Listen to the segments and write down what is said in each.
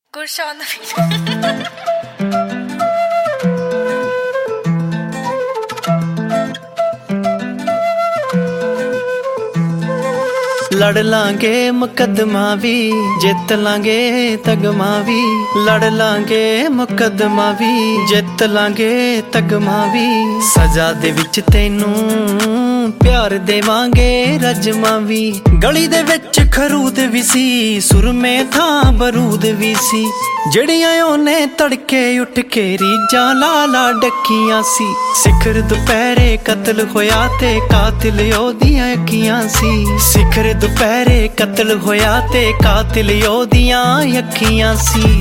Gursha on the beat. लड़ लांगे मुकदमा भी जित लांगे तगमा भी लड़ लांगे मुकदमा भी जित लांगे तगमा भी सजा दे विच तैनू प्यार देवांगे रजमा भी गली दे विच खरूद भी सी सुरमे थां बरूद भी सी जड़ियां ओने तड़के उठ के रीजां लाला डकियां सी सिखर दुपहरे कतल होया ते कातिल ओदियां अखियां सी सिखर दुपहरे कतल होया ते कातिल ओदियां अखियां सी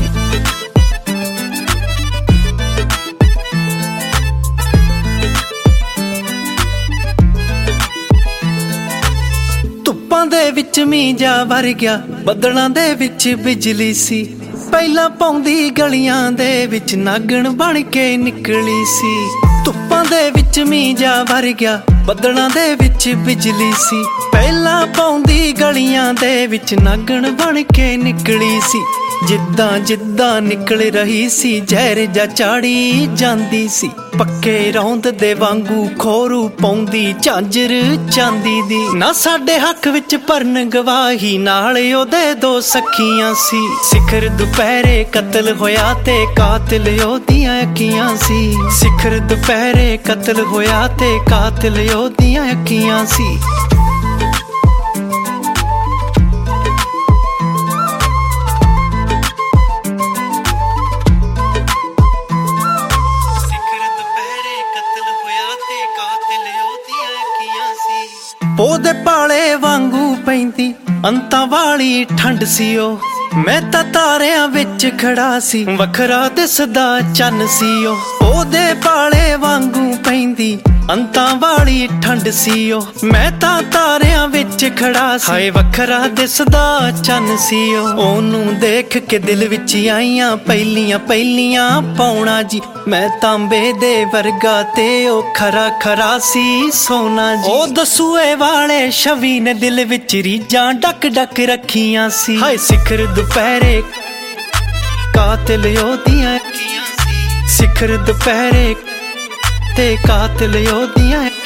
ਧੁੱਪਾਂ ਦੇ ਵਿੱਚ ਮੀਂਹ ਜਾ ਵਰ ਗਿਆ ਬੱਦਲਾਂ ਦੇ ਵਿੱਚ ਬਿਜਲੀ ਸੀ ਪਹਿਲਾਂ ਪੌਂਦੀ ਗਲੀਆਂ ਦੇ ਵਿੱਚ ਨਾਗਣ ਬਣ ਕੇ ਨਿਕਲੀ ਸੀ ਧੁੱਪਾਂ ਦੇ ਵਿੱਚ ਮੀਂਹ ਜਾ ਵਰ ਗਿਆ ਬੱਦਲਾਂ ਦੇ ਵਿੱਚ ਬਿਜਲੀ ਸੀ ਪਹਿਲਾਂ ਪੌਂਦੀ ਗਲੀਆਂ ਦੇ ਵਿੱਚ ਨਾਗਣ ਬਣ ਕੇ ਨਿਕਲੀ ਸੀ ਜਿੱਦਾਂ ਜਿੱਦਾਂ ਨਿਕਲ ਰਹੀ ਸੀ ਜ਼ਹਿਰ ਜਾ ਚਾੜੀ ਜਾਂਦੀ ਸੀ ਪੱਕੇ ਰੌਂਦ ਦੇ ਵਾਂਗੂ ਖੋਰੂ ਪਾਉਂਦੀ ਝਾਂਜਰ ਚਾਂਦੀ ਦੀ ਨਾ ਸਾਡੇ ਹੱਕ ਵਿੱਚ ਭਰਨ ਗਵਾਹੀ ਨਾਲ ਉਹਦੇ ਦੋ ਸਖੀਆਂ ਸੀ ਸਿਖਰ ਦੁਪਹਿਰੇ ਕਤਲ ਹੋਇਆ ਤੇ ਕਾਤਿਲ ਉਹਦੀਆਂ ਅੱਖੀਆਂ ਸੀ ਸਿਖਰ ਦੁਪਹਿਰੇ ਕਤਲ ਹੋਇਆ ਤੇ ਕਾਤਿਲ ਉਹਦੀਆਂ ਅੱਖੀਆਂ ਸੀ ਉਹਦੇ ਪਾਲੇ ਵਾਂਗੂ ਪੈਂਦੀ ਅੰਤਾਂ ਵਾਲੀ ਠੰਡ ਸੀ ਉਹ ਮੈਂ ਤਾਂ ਤਾਰਿਆਂ ਵਿੱਚ ਖੜਾ ਸੀ ਵੱਖਰਾ ਦਿਸਦਾ ਚੰਨ ਸੀ ਉਹ ਉਹਦੇ ਪਾਲੇ ਵਾਂਗੂ ਪੈਂਦੀ ਅੰਤਾਂ ਵਾਲੀ ਠੰਡ ਸੀ ਉਹ ਮੈਂ ਤਾਂ ਤਾਰਿਆਂ ਵਿੱਚ ਖੜਾ ਸੀ ਹਾਏ ਵੱਖਰਾ ਦਿਸਦਾ ਚੰਨ ਸੀ ਉਹ ਉਹਨੂੰ ਦੇਖ ਕੇ ਦਿਲ ਵਿੱਚ ਆਈਆਂ ਪਹਿਲੀਆਂ ਪਾਉਣਾ ਜੀ ਮੈਂ ਤਾਂਬੇ ਦੇ ਵਰਗਾ ਤੇ ਉਹ ਖਰਾ ਖਰਾ ਸੀ ਸੋਨਾ ਜੀ ਉਹ ਦਸੂਏ ਵਾਲੇ ਛਵੀ ਨੇ ਦਿਲ ਵਿੱਚ ਰੀਜਾਂ ਡੱਕ ਡੱਕ ਰੱਖੀਆਂ ਸੀ ਹਾਏ ਸਿਖਰ ਦੁਪਹਿਰੇ ਕਾਤਿਲ ਉਹਦੀਆਂ ਅੱਖੀਆਂ ਸੀ ਸਿਖਰ ਦੁਪਹਿਰੇ ਤੇ ਕਾਤਿਲ ਉਹਦੀਆਂ